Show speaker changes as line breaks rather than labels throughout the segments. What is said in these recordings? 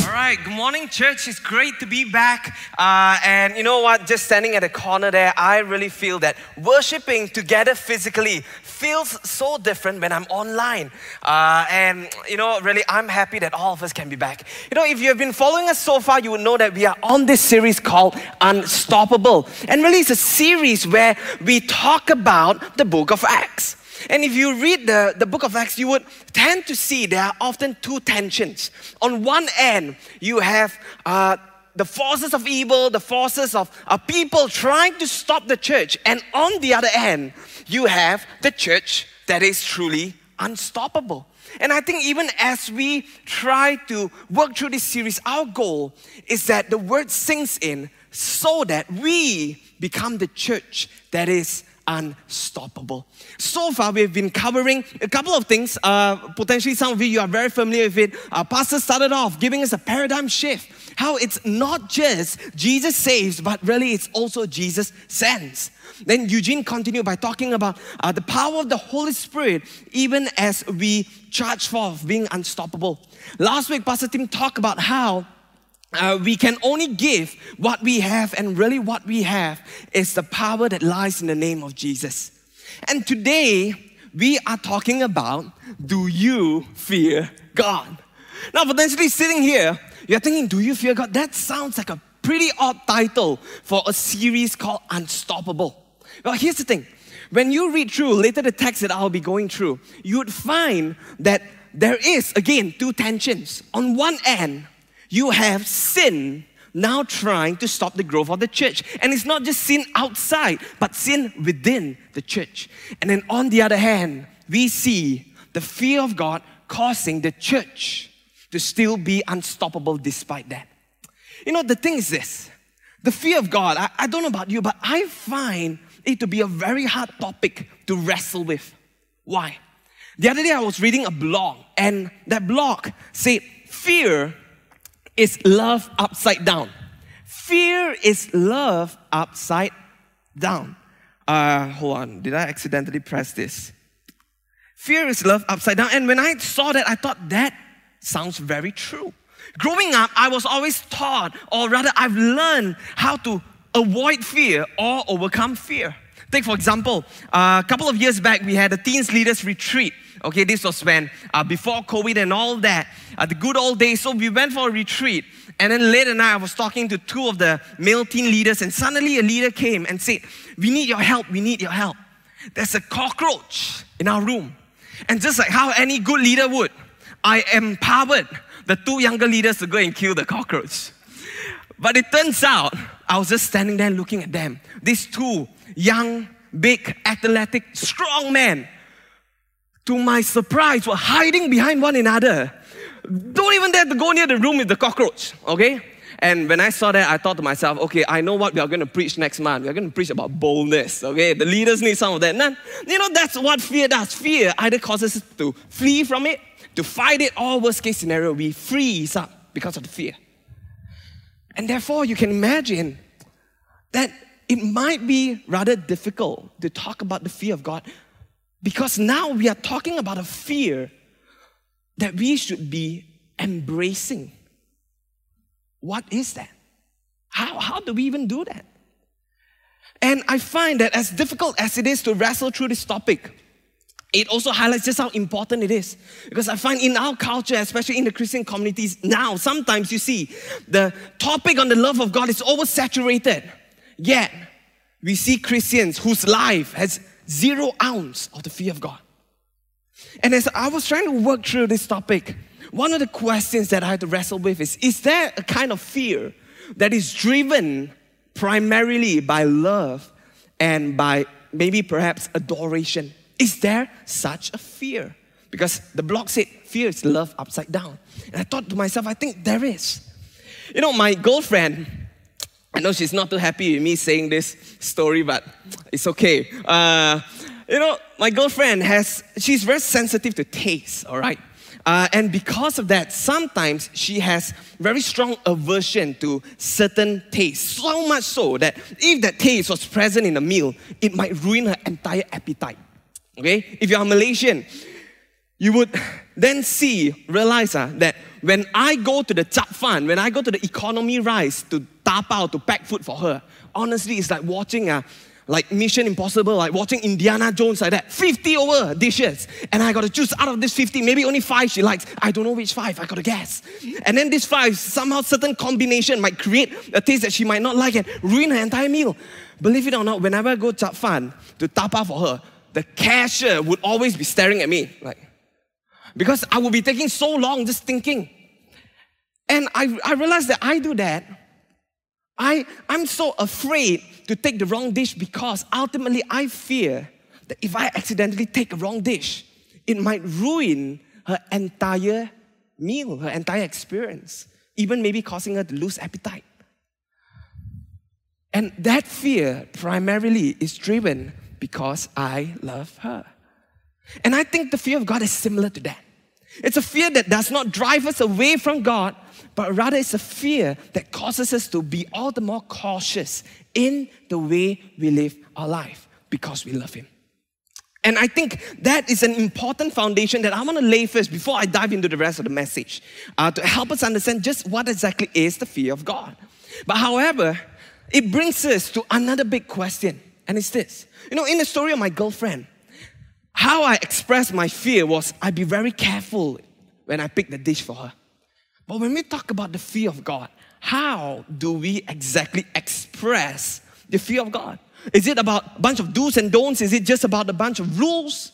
All right, good morning, church. It's great to be back. And you know what? Just standing at the corner there, I really feel that worshiping together physically feels so different when I'm online. And you know, really, I'm happy that all of us can be back. You know, if you have been following us so far, you would know that we are on this series called Unstoppable. And really, it's a series where we talk about the book of Acts. And if you read the book of Acts, you would tend to see there are often two tensions. On one end, you have the forces of evil, the forces of people trying to stop the church. And on the other end, you have the church that is truly unstoppable. And I think even as we try to work through this series, our goal is that the word sinks in so that we become the church that is unstoppable. So far, we've been covering a couple of things. Potentially, some of you are very familiar with it. Our pastor started off giving us a paradigm shift. How it's not just Jesus saves, but really it's also Jesus sends. Then Eugene continued by talking about the power of the Holy Spirit, even as we charge forth being unstoppable. Last week, Pastor Tim talked about how we can only give what we have, and really what we have is the power that lies in the name of Jesus. And today, we are talking about, do you fear God? Now, potentially sitting here, you're thinking, do you fear God? That sounds like a pretty odd title for a series called Unstoppable. Well, here's the thing. When you read through later the text that I'll be going through, you would find that there is, again, two tensions. On one end, you have sin now trying to stop the growth of the church. And it's not just sin outside, but sin within the church. And then on the other hand, we see the fear of God causing the church to still be unstoppable despite that. You know, the thing is this. The fear of God, I don't know about you, but I find it to be a very hard topic to wrestle with. Why? The other day I was reading a blog, and that blog said, fear is love upside down. Fear is love upside down. Hold on, did I accidentally press this? Fear is love upside down. And when I saw that, I thought that sounds very true. Growing up, I was always taught, or rather I've learned how to avoid fear or overcome fear. Take for example, a couple of years back, we had a Teens Leaders Retreat. Okay, this was when, before COVID and all that, the good old days. So we went for a retreat. And then later night, I was talking to two of the male teen leaders. And suddenly a leader came and said, we need your help, we need your help. There's a cockroach in our room. And just like how any good leader would, I empowered the two younger leaders to go and kill the cockroach. But it turns out, I was just standing there looking at them. These two young, big, athletic, strong men, to my surprise, were hiding behind one another. Don't even dare to go near the room with the cockroach, okay? And when I saw that, I thought to myself, okay, I know what we are going to preach next month. We are going to preach about boldness, okay? The leaders need some of that. And you know, that's what fear does. Fear either causes us to flee from it, to fight it, or worst case scenario, we freeze up because of the fear. And therefore, you can imagine that it might be rather difficult to talk about the fear of God, because now we are talking about a fear that we should be embracing. What is that? How do we even do that? And I find that as difficult as it is to wrestle through this topic, it also highlights just how important it is. Because I find in our culture, especially in the Christian communities now, sometimes you see the topic on the love of God is oversaturated. Yet, we see Christians whose life has 0 ounce of the fear of God. And as I was trying to work through this topic, one of the questions that I had to wrestle with is there a kind of fear that is driven primarily by love and by maybe perhaps adoration? Is there such a fear? Because the blog said fear is love upside down. And I thought to myself, I think there is. You know, my girlfriend, I know she's not too happy with me saying this story, but it's okay. You know, my girlfriend she's very sensitive to taste, all right? And because of that, sometimes she has very strong aversion to certain tastes. So much so that if that taste was present in a meal, it might ruin her entire appetite. Okay? If you're Malaysian, you would then realize that when I go to the chap fan, when I go to the economy rice to tapao, to pack food for her, honestly, it's like watching like Mission Impossible, like watching Indiana Jones like that. 50 over dishes. And I got to choose out of this 50, maybe only 5 she likes. I don't know which 5, I got to guess. And then this 5, somehow certain combination might create a taste that she might not like and ruin her entire meal. Believe it or not, whenever I go chap fan to tapa for her, the cashier would always be staring at me, like, because I would be taking so long just thinking. And I realized that I do that. I'm so afraid to take the wrong dish because ultimately I fear that if I accidentally take a wrong dish, it might ruin her entire meal, her entire experience, even maybe causing her to lose appetite. And that fear primarily is driven because I love her. And I think the fear of God is similar to that. It's a fear that does not drive us away from God, but rather it's a fear that causes us to be all the more cautious in the way we live our life because we love Him. And I think that is an important foundation that I want to lay first before I dive into the rest of the message to help us understand just what exactly is the fear of God. But however, it brings us to another big question, and it's this. In the story of my girlfriend, how I expressed my fear was I'd be very careful when I pick the dish for her. But when we talk about the fear of God, how do we exactly express the fear of God? Is it about a bunch of do's and don'ts? Is it just about a bunch of rules?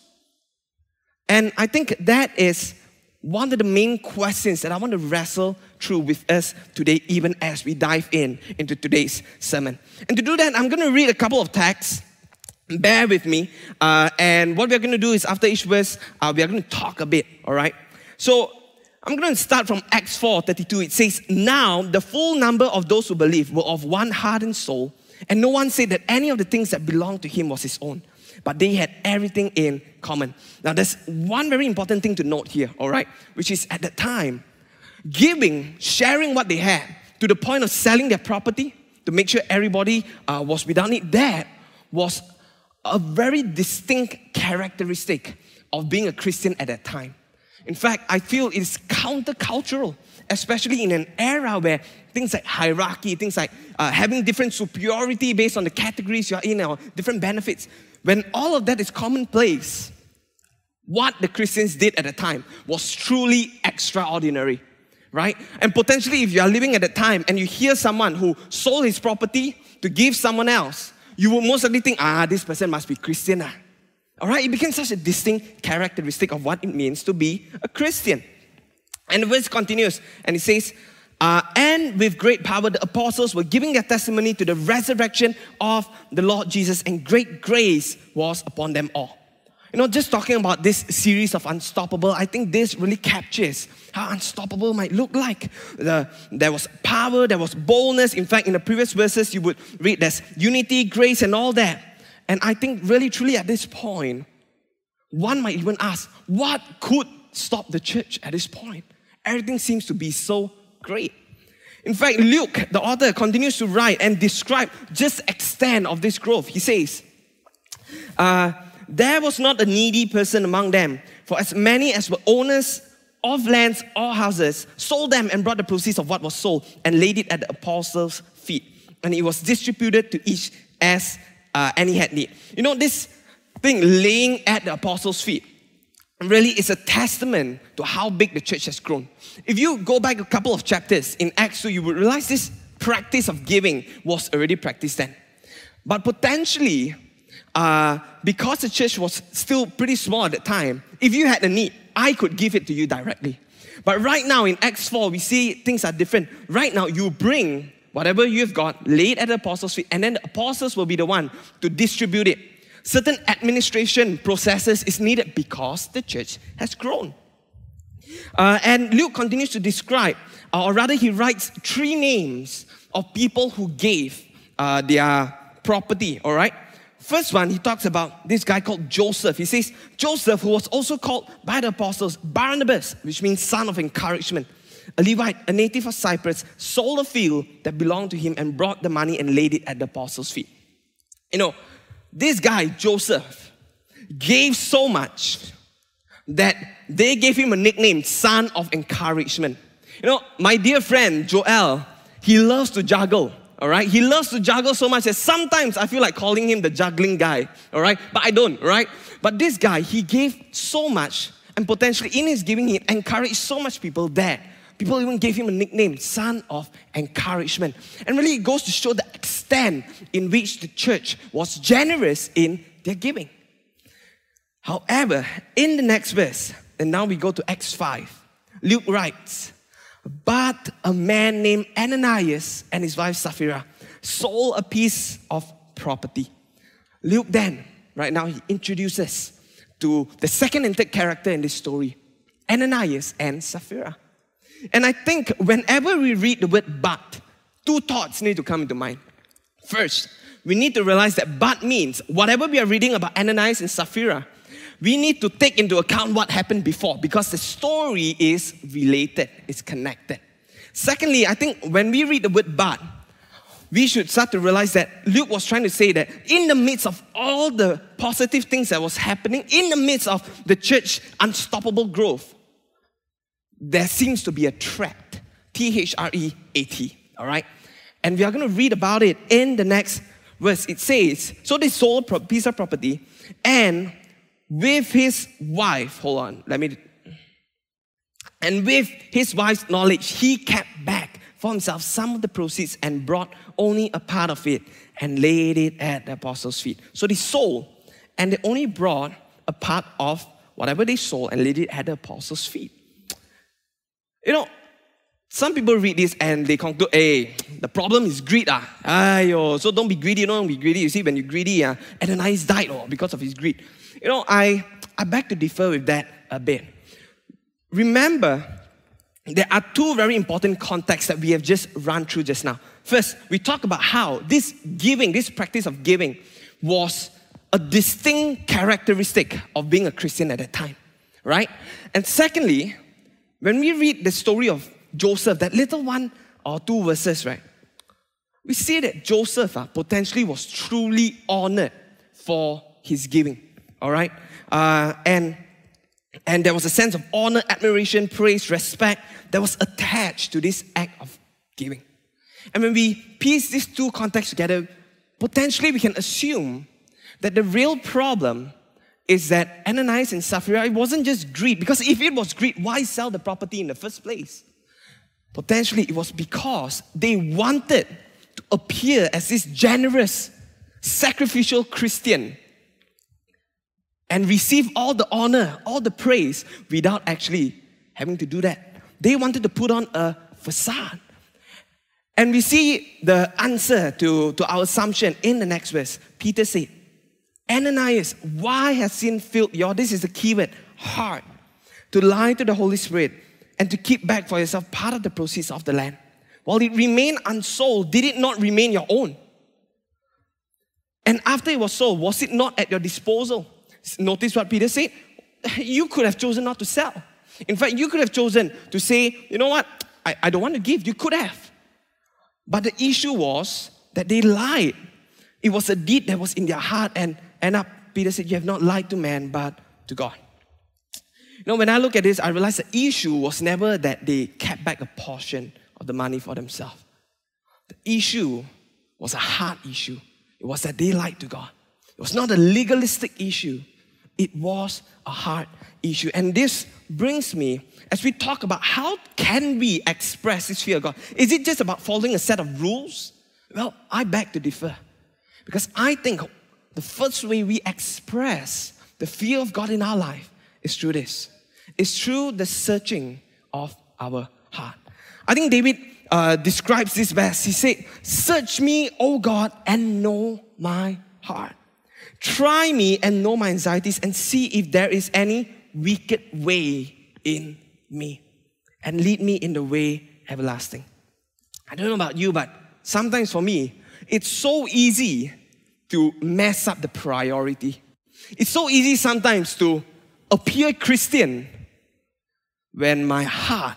And I think that is one of the main questions that I want to wrestle through with us today, even as we dive into today's sermon. And to do that, I'm going to read a couple of texts. Bear with me. And what we're going to do is after each verse, we are going to talk a bit, all right? So I'm going to start from Acts 4:32. It says, "Now the full number of those who believed were of one heart and soul, and no one said that any of the things that belonged to him was his own, but they had everything in common." Now there's one very important thing to note here, all right? Which is at that time, giving, sharing what they had to the point of selling their property to make sure everybody was without need, that was a very distinct characteristic of being a Christian at that time. In fact, I feel it is countercultural, especially in an era where things like hierarchy, things like having different superiority based on the categories you're in or different benefits, when all of that is commonplace, what the Christians did at the time was truly extraordinary, right? And potentially if you are living at that time and you hear someone who sold his property to give someone else, you will most likely think, this person must be Christian. All right, it became such a distinct characteristic of what it means to be a Christian. And the verse continues, and it says, "And with great power the apostles were giving their testimony to the resurrection of the Lord Jesus, and great grace was upon them all." Just talking about this series of Unstoppable, I think this really captures how unstoppable might look like. There was power, there was boldness. In fact, in the previous verses, you would read there's unity, grace, and all that. And I think really, truly at this point, one might even ask, what could stop the church at this point? Everything seems to be so great. In fact, Luke, the author, continues to write and describe just the extent of this growth. He says, "There was not a needy person among them, for as many as were owners of lands or houses sold them and brought the proceeds of what was sold and laid it at the apostles' feet. And it was distributed to each as any had need." This thing, laying at the apostles' feet, really is a testament to how big the church has grown. If you go back a couple of chapters in Acts 2, you would realize this practice of giving was already practiced then. But potentially, because the church was still pretty small at the time, if you had a need, I could give it to you directly. But right now in Acts 4, we see things are different. Right now, you bring whatever you've got, lay it at the apostles' feet, and then the apostles will be the one to distribute it. Certain administration processes is needed because the church has grown. And Luke continues to describe, or rather he writes 3 names of people who gave their property, all right? First one, he talks about this guy called Joseph. He says, Joseph, who was also called by the apostles Barnabas, which means son of encouragement, a Levite, a native of Cyprus, sold a field that belonged to him and brought the money and laid it at the apostles' feet. This guy, Joseph, gave so much that they gave him a nickname, Son of Encouragement. You know, my dear friend Joel, he loves to juggle. All right, he loves to juggle so much that sometimes I feel like calling him the juggling guy. All right, but I don't. Right, but this guy, he gave so much, and potentially in his giving, he encouraged so much people that people even gave him a nickname, Son of Encouragement. And really, it goes to show the extent in which the church was generous in their giving. However, in the next verse, and now we go to Acts 5, Luke writes, but a man named Ananias and his wife Sapphira sold a piece of property. Luke then, right now, he introduces to the second and third character in this story, Ananias and Sapphira. And I think whenever we read the word but, two thoughts need to come into mind. First, we need to realize that but means whatever we are reading about Ananias and Sapphira, we need to take into account what happened before because the story is related, it's connected. Secondly, I think when we read the word but, we should start to realize that Luke was trying to say that in the midst of all the positive things that was happening, in the midst of the church unstoppable growth, there seems to be a threat. T-H-R-E-A-T, all right? And we are going to read about it in the next verse. It says, so they sold a piece of property and with his wife, and with his wife's knowledge, he kept back for himself some of the proceeds and brought only a part of it and laid it at the apostles' feet. So they sold and they only brought a part of whatever they sold and laid it at the apostles' feet. You know, some people read this and they conclude, hey, the problem is greed. So don't be greedy, don't be greedy. You see, when you're greedy, Ananias died because of his greed. You know, I beg to differ with that a bit. Remember, there are two very important contexts that we have just run through just now. First, we talk about how this giving, this practice of giving was a distinct characteristic of being a Christian at that time, right? And secondly, when we read the story of Joseph, that little one or two verses, right? We see that Joseph potentially was truly honored for his giving. All right? And there was a sense of honor, admiration, praise, respect that was attached to this act of giving. And when we piece these two contexts together, potentially we can assume that the real problem is that Ananias and Sapphira, it wasn't just greed. Because if it was greed, why sell the property in the first place? Potentially it was because they wanted to appear as this generous, sacrificial Christian and receive all the honor, all the praise without actually having to do that. They wanted to put on a facade. And we see the answer to our assumption in the next verse. Peter said, Ananias, why has sin filled your, this is the keyword, heart, to lie to the Holy Spirit and to keep back for yourself part of the proceeds of the land? While it remained unsold, did it not remain your own? And after it was sold, was it not at your disposal? Notice what Peter said. You could have chosen not to sell. In fact, you could have chosen to say, you know what, I don't want to give. You could have. But the issue was that they lied. It was a deed that was in their heart, and Peter said, you have not lied to man, but to God. You know, when I look at this, I realize the issue was never that they kept back a portion of the money for themselves. The issue was a heart issue. It was that they lied to God. It was not a legalistic issue. It was a heart issue. And this brings me, as we talk about how can we express this fear of God, is it just about following a set of rules? Well, I beg to differ. Because I think the first way we express the fear of God in our life is through this. It's through the searching of our heart. I think David describes this best. He said, search me, O God, and know my heart. Try me and know my anxieties and see if there is any wicked way in me and lead me in the way everlasting. I don't know about you, but sometimes for me, it's so easy to mess up the priority. It's so easy sometimes to appear Christian when my heart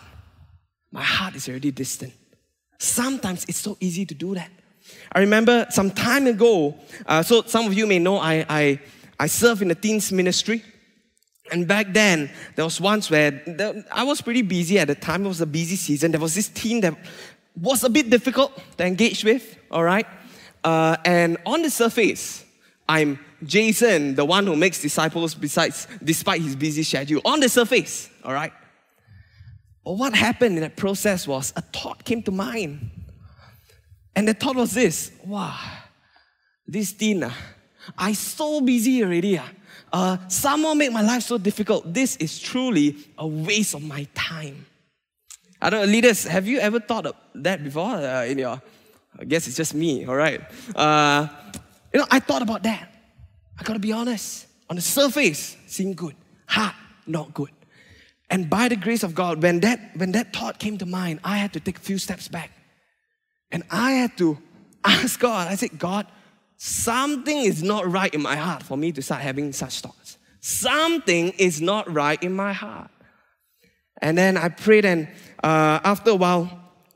is already distant. Sometimes it's so easy to do that. I remember some time ago, so some of you may know I serve in the teens ministry. And back then, there was once where I was pretty busy at the time. It was a busy season. There was this teen that was a bit difficult to engage with, all right? And on the surface, I'm Jason, the one who makes disciples despite his busy schedule. On the surface, all right? But what happened in that process was a thought came to mind. And the thought was this: wow, this teen, I'm so busy already. Someone made my life so difficult. This is truly a waste of my time. I don't know, leaders, have you ever thought of that before? I guess it's just me, all right? I thought about that. I gotta be honest. On the surface, seemed good. Heart, not good. And by the grace of God, when that thought came to mind, I had to take a few steps back. And I had to ask God. I said, God, something is not right in my heart for me to start having such thoughts. Something is not right in my heart. And then I prayed, and after a while,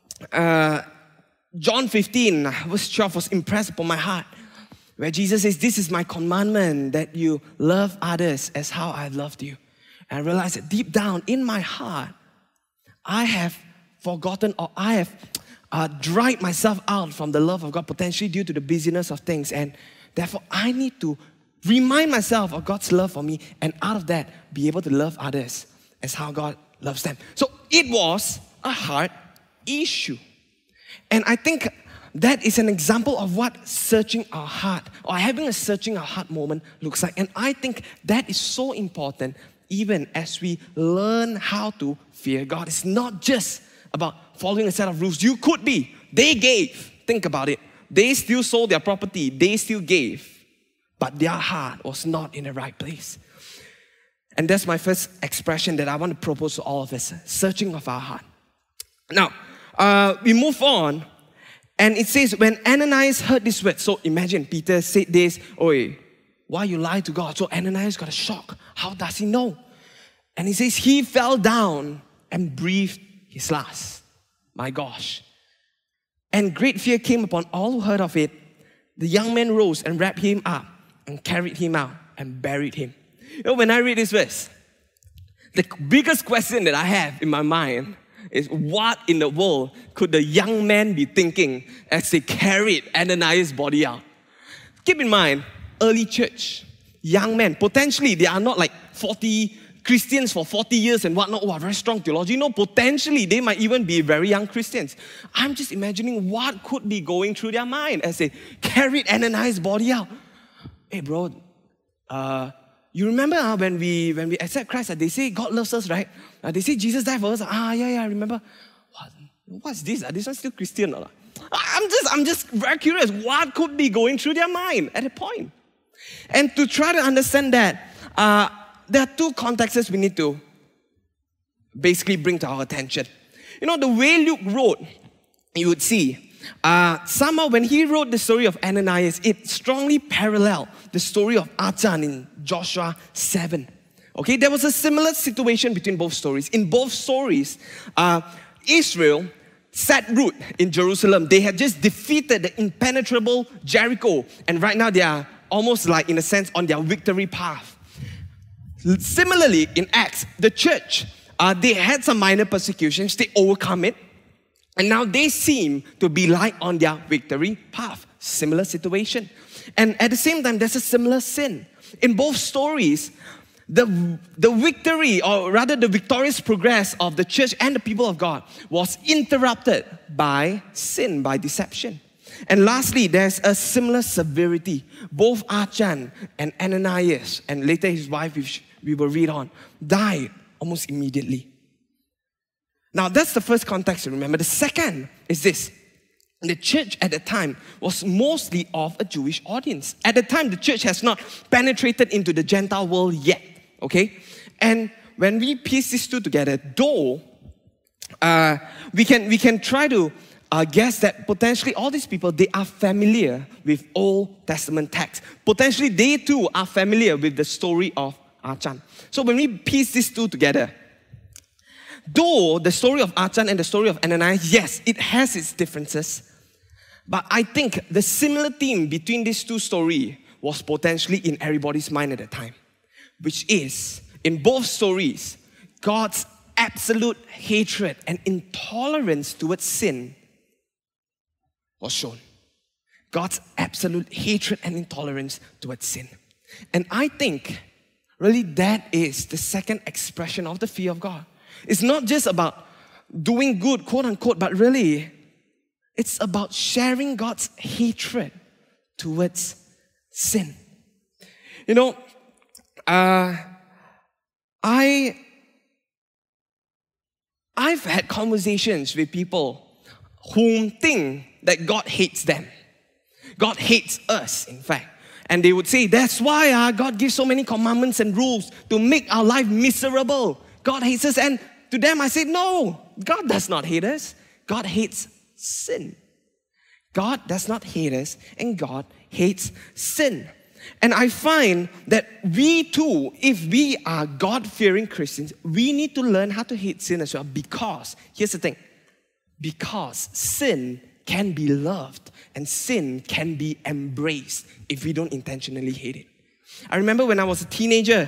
John 15, verse 12 was impressed upon my heart, where Jesus says, this is my commandment, that you love others as how I've loved you. And I realized that deep down in my heart, I have forgotten, or I have dried myself out from the love of God, potentially due to the busyness of things. And therefore, I need to remind myself of God's love for me, and out of that, be able to love others as how God loves them. So it was a heart issue. And I think that is an example of what searching our heart, or having a searching our heart moment looks like. And I think that is so important even as we learn how to fear God. It's not just about following a set of rules. You could be. They gave. Think about it. They still sold their property. They still gave. But their heart was not in the right place. And that's my first expression that I want to propose to all of us. Searching of our heart. Now, we move on. And it says, when Ananias heard this word, so imagine Peter said this, "Oi, why you lie to God?" So Ananias got a shock. How does he know? And he says, he fell down and breathed his last. My gosh. And great fear came upon all who heard of it. The young man rose and wrapped him up and carried him out and buried him. When I read this verse, the biggest question that I have in my mind is, what in the world could the young man be thinking as they carried Ananias' body out? Keep in mind, early church, young men, potentially they are not like 40 Christians for 40 years and whatnot, very strong theology. Potentially they might even be very young Christians. I'm just imagining what could be going through their mind as they carried Ananias' body out. Hey bro, you remember when we accept Christ, they say God loves us, right? They say Jesus died for us. Yeah, I remember. What's this? This one's still Christian or not? I'm just very curious. What could be going through their mind at a point? And to try to understand that, there are two contexts we need to basically bring to our attention. The way Luke wrote, you would see, somehow when he wrote the story of Ananias, it strongly paralleled the story of Achan in Joshua 7. Okay, there was a similar situation between both stories. In both stories, Israel set root in Jerusalem. They had just defeated the impenetrable Jericho, and right now they are almost like, in a sense, on their victory path. Similarly, in Acts, the church, they had some minor persecutions, they overcome it, and now they seem to be like on their victory path. Similar situation. And at the same time, there's a similar sin. In both stories, the victory, or rather the victorious progress of the church and the people of God was interrupted by sin, by deception. And lastly, there's a similar severity. Both Achan and Ananias, and later his wife, which we will read on, died almost immediately. Now, that's the first context to remember. The second is this. The church at the time was mostly of a Jewish audience. At the time, the church has not penetrated into the Gentile world yet. Okay? And when we piece these two together, though, we can try to guess that potentially all these people, they are familiar with Old Testament texts. Potentially they too are familiar with the story of Achan. So when we piece these two together, though the story of Achan and the story of Ananias, yes, it has its differences, but I think the similar theme between these two stories was potentially in everybody's mind at the time, which is In both stories, God's absolute hatred and intolerance towards sin was shown. God's absolute hatred and intolerance towards sin. And I think, really, that is the second expression of the fear of God. It's not just about doing good, quote unquote, but really, it's about sharing God's hatred towards sin. You know, I've had conversations with people whom think that God hates them. God hates us, in fact. And they would say, that's why God gives so many commandments and rules to make our life miserable. God hates us. And to them I say, no, God does not hate us. God hates sin. God does not hate us, and God hates sin. And I find that we too, if we are God-fearing Christians, we need to learn how to hate sin as well, because, here's the thing, because sin can be loved and sin can be embraced if we don't intentionally hate it. I remember when I was a teenager,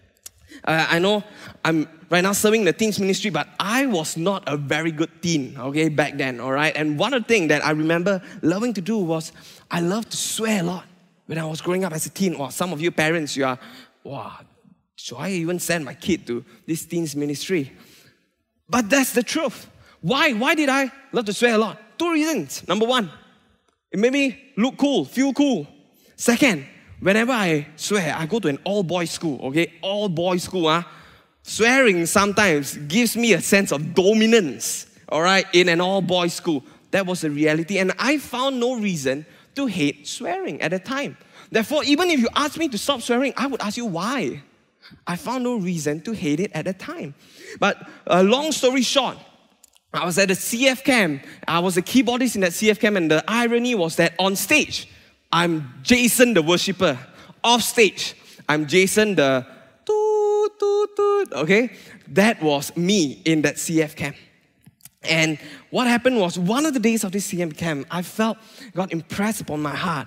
I know I'm right now serving the teens ministry, but I was not a very good teen, okay, back then, all right? And one of the things that I remember loving to do was I loved to swear a lot. When I was growing up as a teen, some of you parents, you are, should I even send my kid to this teens ministry? But that's the truth. Why? Why did I love to swear a lot? 2 reasons. Number one, it made me look cool, feel cool. Second, whenever I swear, I go to an all-boys school, okay? All-boys school, Swearing sometimes gives me a sense of dominance, all right, in an all-boys school. That was the reality. And I found no reason to hate swearing at the time. Therefore, even if you ask me to stop swearing, I would ask you why. I found no reason to hate it at the time. But long story short, I was at a CF camp. I was a keyboardist in that CF camp, and the irony was that on stage, I'm Jason the worshipper. Off stage, I'm Jason the toot, toot, toot, okay? That was me in that CF camp. And what happened was, one of the days of this CM camp, I felt God impressed upon my heart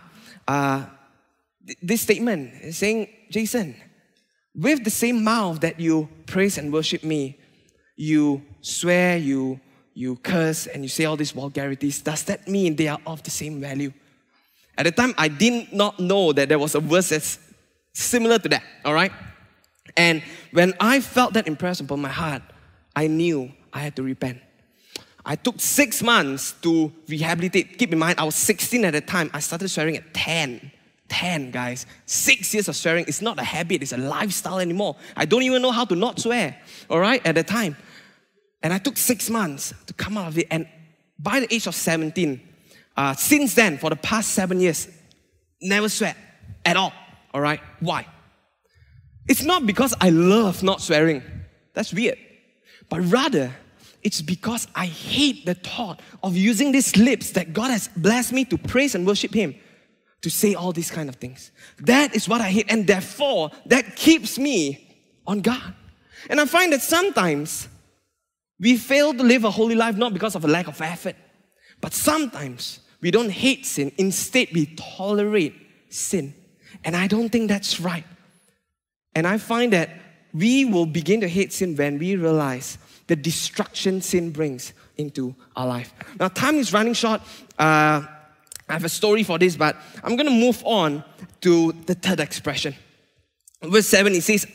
this statement saying, Jason, with the same mouth that you praise and worship me, you swear, you curse, and you say all these vulgarities, does that mean they are of the same value? At the time, I did not know that there was a verse that's similar to that, all right? And when I felt that impressed upon my heart, I knew I had to repent. I took 6 months to rehabilitate. Keep in mind, I was 16 at the time. I started swearing at 10. 10, guys. 6 years of swearing is not a habit, it's a lifestyle anymore. I don't even know how to not swear, all right, at the time. And I took 6 months to come out of it. And by the age of 17, since then, for the past 7 years, never swear at all, all right? Why? It's not because I love not swearing. That's weird. But rather, it's because I hate the thought of using these lips that God has blessed me to praise and worship Him to say all these kind of things. That is what I hate, and therefore, that keeps me on guard. And I find that sometimes we fail to live a holy life not because of a lack of effort, but sometimes we don't hate sin. Instead, we tolerate sin. And I don't think that's right. And I find that we will begin to hate sin when we realize the destruction sin brings into our life. Now, time is running short. I have a story for this, but I'm going to move on to the third expression. Verse 7, it says,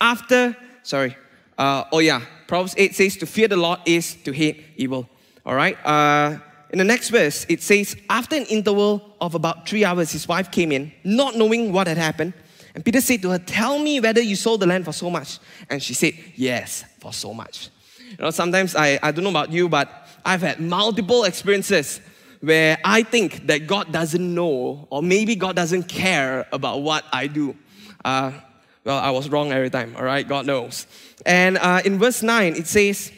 Proverbs 8 says, to fear the Lord is to hate evil. All right? In the next verse, it says, after an interval of about 3 hours, his wife came in, not knowing what had happened. And Peter said to her, tell me whether you sold the land for so much. And she said, yes, for so much. You know, sometimes I don't know about you, but I've had multiple experiences where I think that God doesn't know, or maybe God doesn't care about what I do. I was wrong every time, all right? God knows. And in verse 9, it says,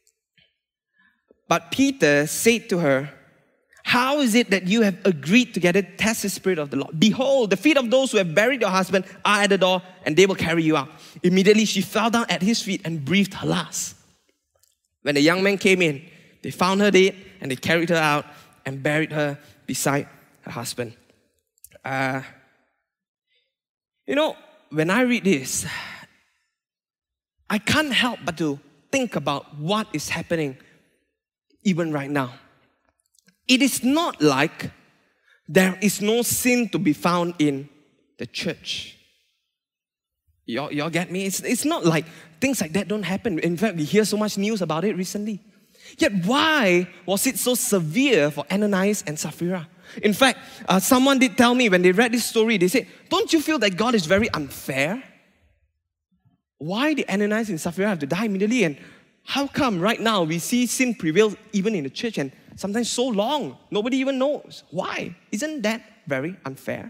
but Peter said to her, how is it that you have agreed together to test the Spirit of the Lord? Behold, the feet of those who have buried your husband are at the door, and they will carry you out. Immediately she fell down at his feet and breathed her last. When the young men came in, they found her dead, and they carried her out and buried her beside her husband. When I read this, I can't help but to think about what is happening even right now. It is not like there is no sin to be found in the church. Y'all get me? It's not like things like that don't happen. In fact, we hear so much news about it recently. Yet why was it so severe for Ananias and Sapphira? In fact, someone did tell me when they read this story, they said, don't you feel that God is very unfair? Why did Ananias and Sapphira have to die immediately? And how come right now we see sin prevail even in the church and sometimes so long, nobody even knows? Why? Isn't that very unfair?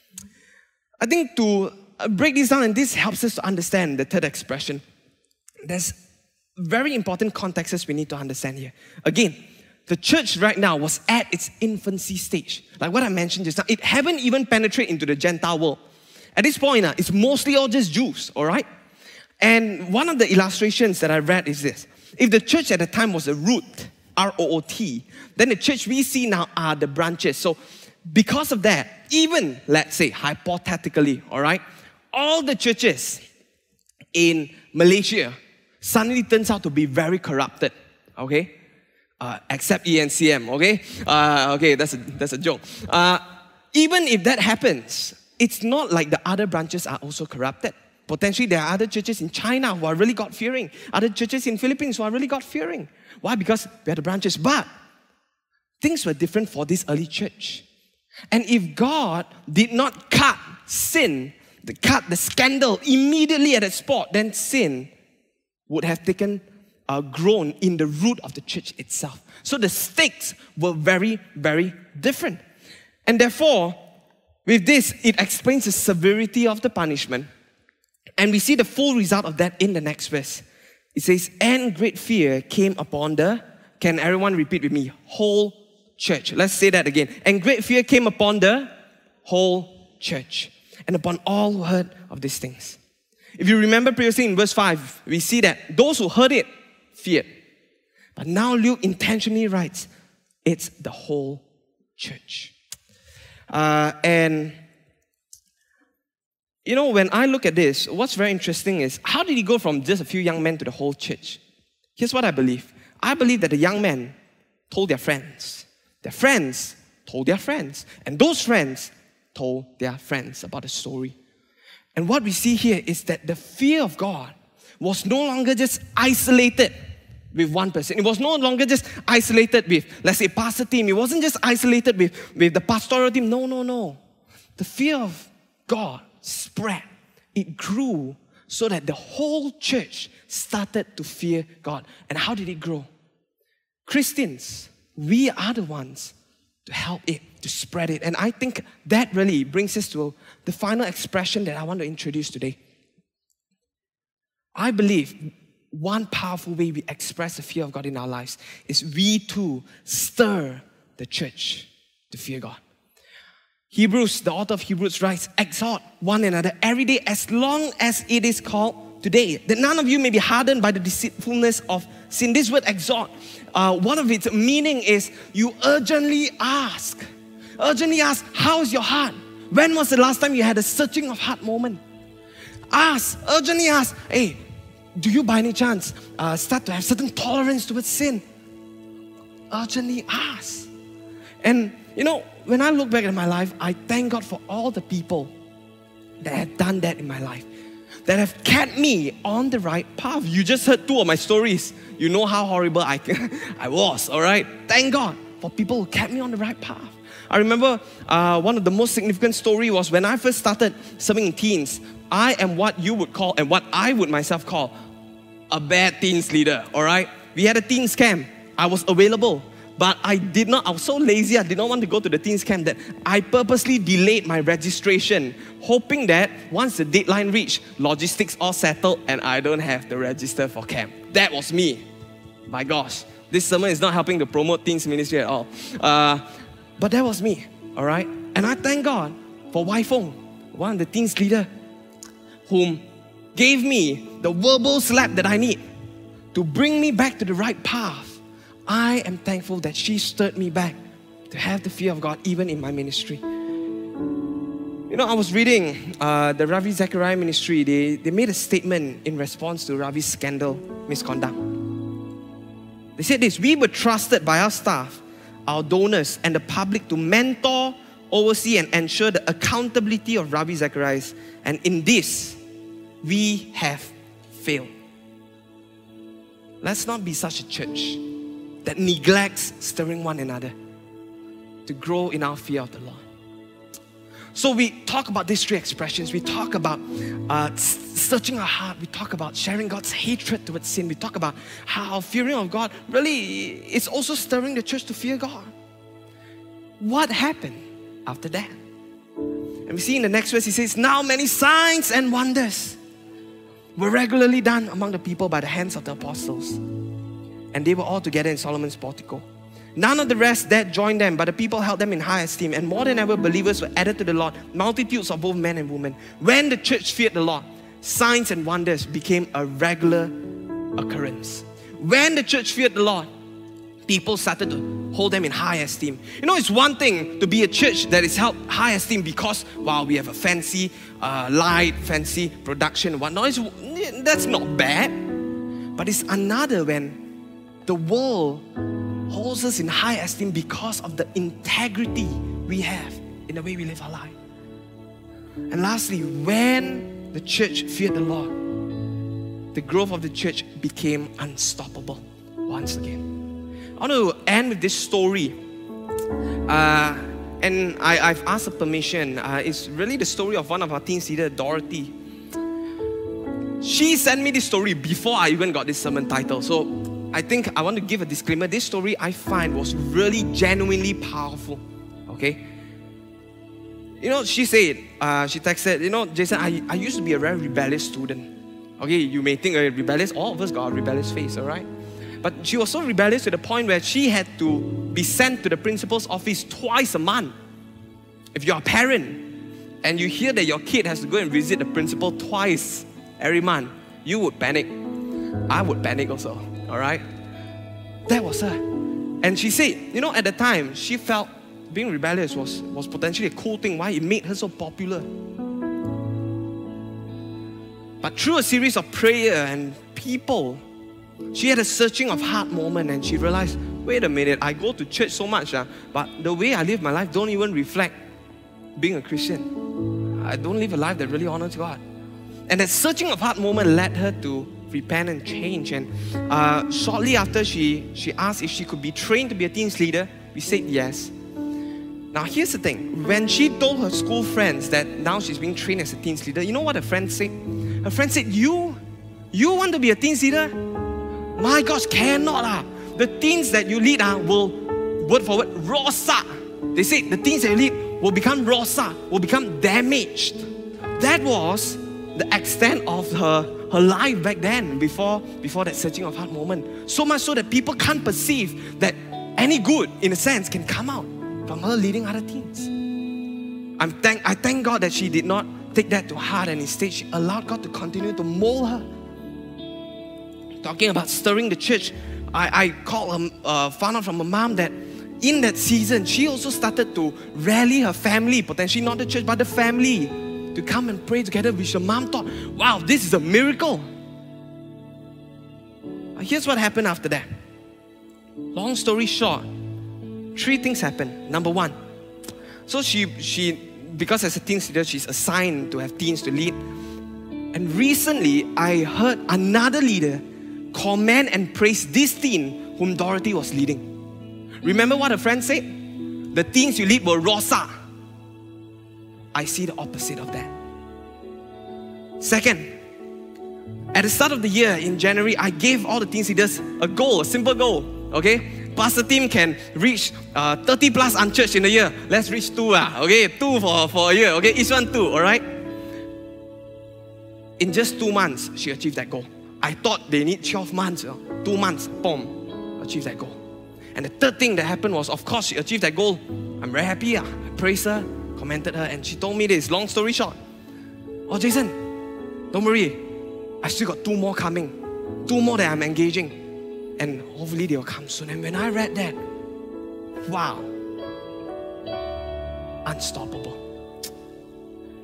I think to break this down, and this helps us to understand the third expression, there's very important contexts we need to understand here. Again, the church right now was at its infancy stage. Like what I mentioned just now, it haven't even penetrated into the Gentile world. At this point, it's mostly all just Jews, all right? And one of the illustrations that I read is this. If the church at the time was a root, R-O-O-T, then the church we see now are the branches. So because of that, even, let's say, hypothetically, all right, all the churches in Malaysia suddenly turns out to be very corrupted, okay? Except ENCM, okay? Okay, that's a joke. Even if that happens, it's not like the other branches are also corrupted. Potentially, there are other churches in China who are really God-fearing. Other churches in Philippines who are really God-fearing. Why? Because we are the branches. But things were different for this early church. And if God did not cut sin, cut the scandal immediately at that spot, then sin would have grown in the root of the church itself. So the stakes were very, very different. And therefore, with this, it explains the severity of the punishment. And we see the full result of that in the next verse. It says, and great fear came upon can everyone repeat with me, whole church. Let's say that again. And great fear came upon the whole church and upon all who heard of these things. If you remember previously in verse 5, we see that those who heard it feared. But now Luke intentionally writes, it's the whole church. And you know, when I look at this, what's very interesting is, how did he go from just a few young men to the whole church? Here's what I believe. I believe that the young men told their friends told their friends, and those friends told their friends about the story. And what we see here is that the fear of God was no longer just isolated with one person. It was no longer just isolated with, let's say, pastor team. It wasn't just isolated with the pastoral team. No. The fear of God spread. It grew so that the whole church started to fear God. And how did it grow? Christians, we are the ones to help it, to spread it. And I think that really brings us to the final expression that I want to introduce today. I believe one powerful way we express the fear of God in our lives is we too stir the church to fear God. Hebrews, the author of Hebrews writes, exhort one another every day as long as it is called today, that none of you may be hardened by the deceitfulness of sin. This word exhort, one of its meaning is you urgently ask. Urgently ask, how is your heart? When was the last time you had a searching of heart moment? Ask, urgently ask, hey, do you by any chance start to have certain tolerance towards sin? Urgently ask. And you know, when I look back at my life, I thank God for all the people that have done that in my life, that have kept me on the right path. You just heard two of my stories. You know how horrible I was, all right? Thank God for people who kept me on the right path. I remember one of the most significant stories was when I first started serving in teens. I am what you would call, and what I would myself call, a bad teens leader, all right? We had a teens camp. I was available. But I was so lazy, I did not want to go to the teens camp that I purposely delayed my registration, hoping that once the deadline reached, logistics all settled and I don't have to register for camp. That was me. My gosh, this sermon is not helping to promote teens ministry at all. But that was me, all right? And I thank God for Wai Fong, one of the teens leader, whom gave me the verbal slap that I need to bring me back to the right path. I am thankful that she stirred me back to have the fear of God even in my ministry. You You know, I was reading the Ravi Zachariah ministry. They made a statement in response to Ravi's scandal misconduct. They said this: we were trusted by our staff, our donors, and the public to mentor, oversee, and ensure the accountability of Ravi Zachariah. And in this, we have failed. Let's not be such a church that neglects stirring one another to grow in our fear of the Lord. So we talk about these three expressions. We talk about searching our heart. We talk about sharing God's hatred towards sin. We talk about how fearing of God really is also stirring the church to fear God. What happened after that? And we see in the next verse, he says, now many signs and wonders were regularly done among the people by the hands of the apostles. And they were all together in Solomon's portico. None of the rest dared join them, but the people held them in high esteem. And more than ever, believers were added to the Lord, multitudes of both men and women. When the church feared the Lord, signs and wonders became a regular occurrence. When the church feared the Lord, people started to hold them in high esteem. You know, it's one thing to be a church that is held high esteem because, wow, we have a fancy light, fancy production and whatnot. That's not bad. But it's another when the world holds us in high esteem because of the integrity we have in the way we live our life. And lastly, when the church feared the Lord, the growth of the church became unstoppable once again. I want to end with this story. And I've asked for permission. It's really the story of one of our team leaders, Dorothy. She sent me this story before I even got this sermon title. So I think I want to give a disclaimer. This story I find was really genuinely powerful. Okay? You know, she said, she texted, you know, Jason, I used to be a very rebellious student. Okay, you may think rebellious, all of us got a rebellious face, alright? But she was so rebellious to the point where she had to be sent to the principal's office twice a month. If you're a parent and you hear that your kid has to go and visit the principal twice every month, you would panic. I would panic also. Alright? That was her. And she said, you know, at the time, she felt being rebellious was potentially a cool thing. Why? It made her so popular. But through a series of prayer and people, she had a searching of heart moment and she realized, wait a minute, I go to church so much, but the way I live my life don't even reflect being a Christian. I don't live a life that really honors God. And that searching of heart moment led her to repent and change. And shortly after, she asked if she could be trained to be a teens leader. We said yes. Now here's the thing. When she told her school friends that now she's being trained as a teens leader, you know what her friend said? Her friend said, you want to be a teens leader? My gosh, cannot. The teens that you lead will, word for word, rosak. They said the teens that you lead will become rosak, will become damaged. That was the extent of her life back then, before that searching of heart moment. So much so that people can't perceive that any good, in a sense, can come out from her leading other teens. I thank God that she did not take that to heart, and instead she allowed God to continue to mold her. Talking about stirring the church, I found out from her mom that in that season, she also started to rally her family, potentially not the church, but the family, to come and pray together, which her mom thought, wow, this is a miracle. Here's what happened after that. Long story short, 3 things happened. Number 1, so she because as a teen leader, she's assigned to have teens to lead. And recently, I heard another leader comment and praise this teen whom Dorothy was leading. Remember what her friend said? The teens you lead were rosa. I see the opposite of that. Second, at the start of the year in January, I gave all the teens leaders a goal, a simple goal. Okay, pastor team can reach 30 plus unchurched in a year. Let's reach 2. Okay, 2 for a year. Okay, each one 2. All right. In just 2 months, she achieved that goal. I thought they need 12 months. 2 months, boom, achieved that goal. And the third thing that happened was, of course, she achieved that goal. I'm very happy. I praised her, commented her, and she told me this. Long story short, oh Jason, don't worry, I still got 2 more coming, 2 more that I'm engaging, and hopefully they will come soon. And when I read that, wow, unstoppable.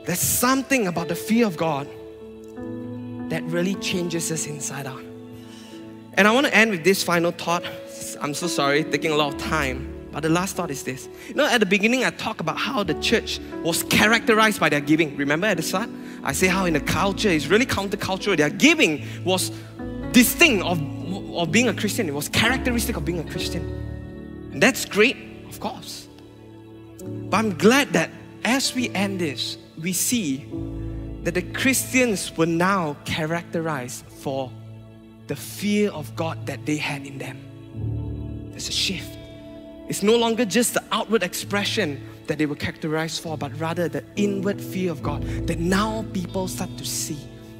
There's something about the fear of God that really changes us inside out. And I want to end with this final thought. I'm so sorry, taking a lot of time. But the last thought is this. At the beginning, I talked about how the church was characterized by their giving. Remember at the start? I say how in the culture, it's really countercultural. Their giving was distinct of being a Christian. It was characteristic of being a Christian. And that's great, of course. But I'm glad that as we end this, we see that the Christians were now characterized for the fear of God that they had in them. There's a shift. It's no longer just the outward expression that they were characterized for, but rather the inward fear of God that now people start to see.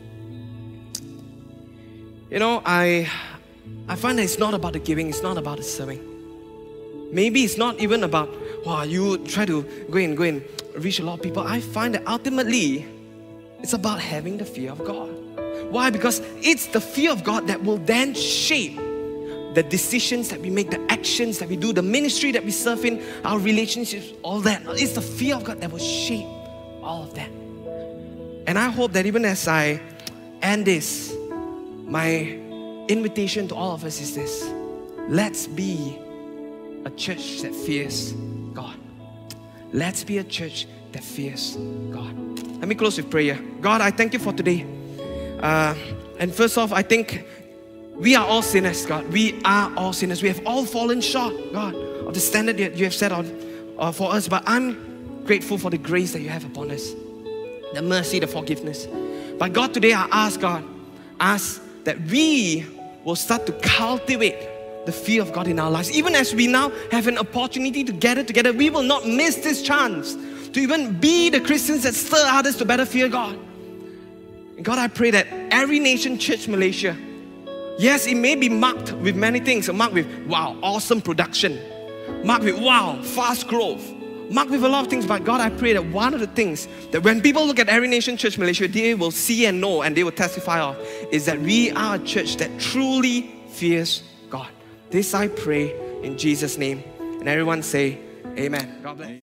I find that it's not about the giving, it's not about the serving. Maybe it's not even about, you try to go and reach a lot of people. I find that ultimately, it's about having the fear of God. Why? Because it's the fear of God that will then shape the decisions that we make, the actions that we do, the ministry that we serve in, our relationships, all that. It's the fear of God that will shape all of that. And I hope that even as I end this, my invitation to all of us is this. Let's be a church that fears God. Let's be a church that fears God. Let me close with prayer. God, I thank you for today. And first off, I think we are all sinners, God. We are all sinners. We have all fallen short, God, of the standard that you have set on for us. But I'm grateful for the grace that you have upon us, the mercy, the forgiveness. But God, today I ask, God, that we will start to cultivate the fear of God in our lives. Even as we now have an opportunity to gather together, we will not miss this chance to even be the Christians that stir others to better fear God. And God, I pray that every nation, church, Malaysia, yes, it may be marked with many things, marked with, awesome production, marked with, fast growth, marked with a lot of things. But God, I pray that one of the things that when people look at Every Nation Church Malaysia, they will see and know and they will testify of is that we are a church that truly fears God. This I pray in Jesus' name. And everyone say, Amen. God bless.